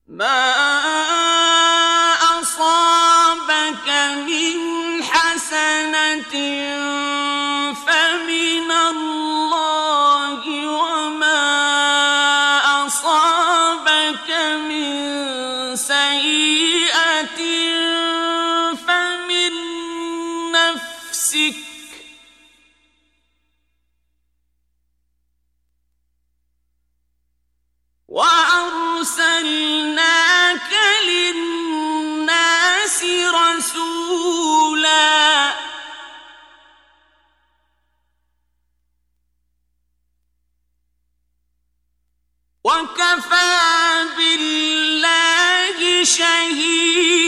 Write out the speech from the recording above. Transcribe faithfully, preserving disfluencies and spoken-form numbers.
ما أصابك من حسنة فمن الله وما أصابك من سيئة فمن نفسك وأرسلناك للناس رسولا وكفى بالله شهيدا